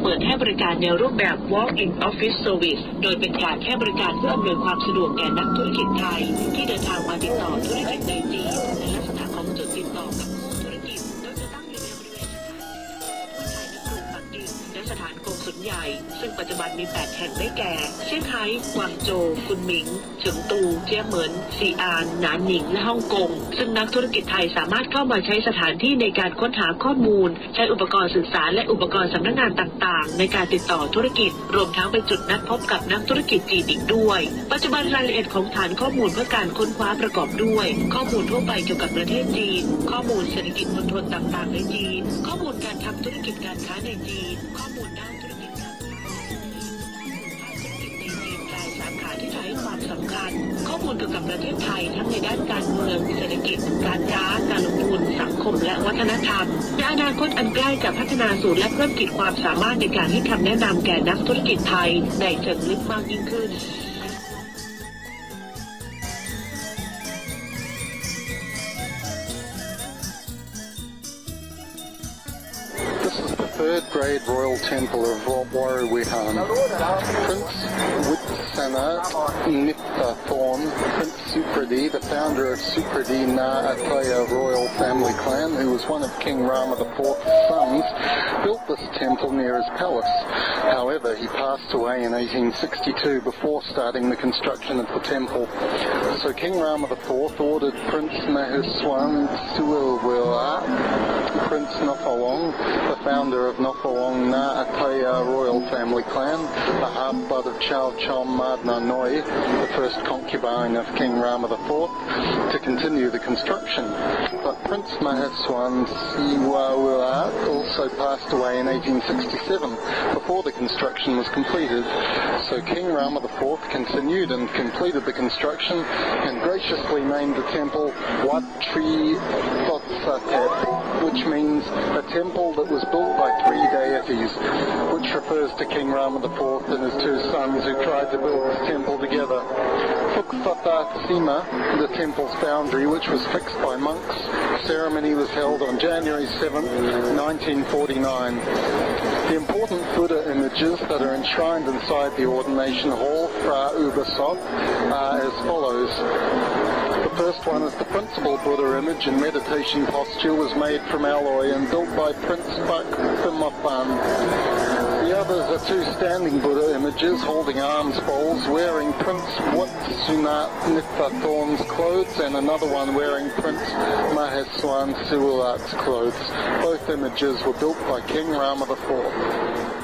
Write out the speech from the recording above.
เปิดให้บริการในรูปแบบ Walk-in Office Service โดยเป็นการให้บริการเพื่ออำนวยความสะดวกแก่นักธุรกิจไทยที่เดินทางมาติดต่อธุรกิจในจีนในลักษณะของจุดติดต่อกับธุรกิจโดยจะตั้งอยู่ในบริเวณสถานทูตไทยณกรุงปักกิ่งและสถานกงสุลใหญ่ซึ่งปัจจุบันมี8แห่งได้แก่เซี่ยงไฮ้กวางโจวคุนหมิงเฉิงตูเจี้ยเหมินซีอานหนานหนิงและฮ่องกงซึ่งนักธุรกิจไทยสามารถเข้ามาใช้สถานที่ในการค้นหาข้อมูลใช้อุปกรณ์สื่อสารและอุปกรณ์สำนักงานต่างๆในการติดต่อธุรกิจรวมทั้งเป็นจุดนัดพบกับนักธุรกิจจีนอีกด้วยปัจจุบันรายละเอียดของฐานข้อมูลเพื่อการค้นคว้าประกอบด้วยข้อมูลทั่วไปเกี่ยวกับประเทศจีนข้อมูลเศรษฐกิจมณฑลต่างๆในจีนข้อมูลการทำธุรกิจการค้าในจีนข้อมูลด้านธุรกิจการค้าในจีนรายสาขาที่ไทยให้ความสำคัญข้อมูลเกี่ยวกับประเทศไทยทั้งในด้านการเมืองเศรษฐกิจการค้าการลงทุนสังคมและวัฒนธรรมในอนาคตอันใกล้จะพัฒนาสู่และเพิ่มขีดความสามารถในการให้คำแนะนำแก่นักธุรกิจไทยในเชิงลึกมากยิ่งขึ้น Third grade royal temple of Warrawihan. Prince Witsana Niptathorn, Prince Supradi, the founder of Supradi Na Ataya royal family clan, who was one of King Rama IV's sons, built this temple near his palace. However, he passed away in 1862 before starting the construction of the temple. So King Rama IV ordered Prince Maheswan Suwilwila, Prince Nopalong, the founder of Nopalong Na Ataya royal family clan, the half-blood of Chow Chom Madna Noi, the first concubine of King Rama IV, to continue the construction. But Prince Maheswan Siwawila also passed away in 1867 before the construction was completed. So King Rama IV continued and completed the construction and graciously named the temple Wat Tri Thotsatep, which means a temple that was built by three deities, which refers to King Rama IV and his two sons who tried to build this temple together. Phukfata Sima, the temple's boundary, which was fixed by monks, ceremony was held on January 7, 1949. The important Buddha images that are enshrined inside the ordination hall, Phra Ubasop, are as follows. The first one is the principal Buddha image in meditation posture, was made from alloy and built by Prince Phak Phimaphan. The others are two standing Buddha images holding alms bowls, wearing Prince Watsuna Niptathorn's clothes, and another one wearing Prince Maheswan Siwilat's clothes. Both images were built by King Rama IV.